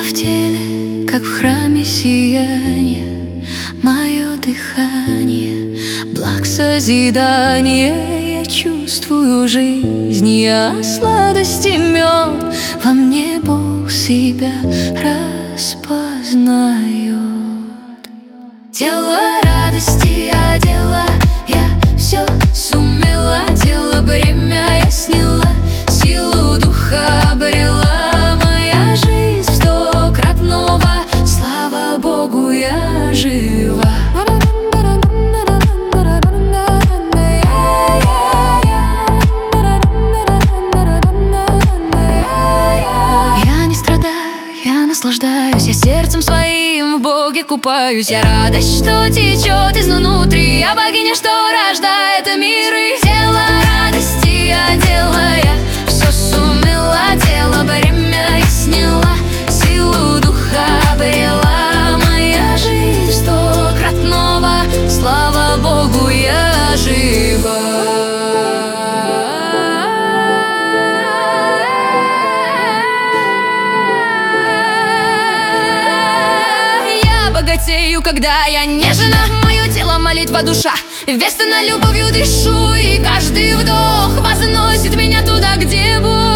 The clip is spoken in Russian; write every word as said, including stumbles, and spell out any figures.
в теле, как в храме сияние, мое дыхание, благ созидание. Я чувствую жизнь, я сладости мед, во мне Бог себя распознает. Дело радости одела, я все сумела, дело бремя я сняла, силу духа обрела. Моя жизнь в сто крат нова, слава Богу, я жива. Я не страдаю, я наслаждаюсь, я сердцем своим в Боге купаюсь. Я радость, что течет изнутри, я богиня, что рождает миры. Тело радости одела, я все сумела, дело бремя я сняла, силу духа обрела. Моя жизнь в сто крат нова, слава Богу, я жива. Богатею, когда я нежна, мое тело молитва душа, весно любовью дышу, и каждый вдох возносит меня туда, где Бог.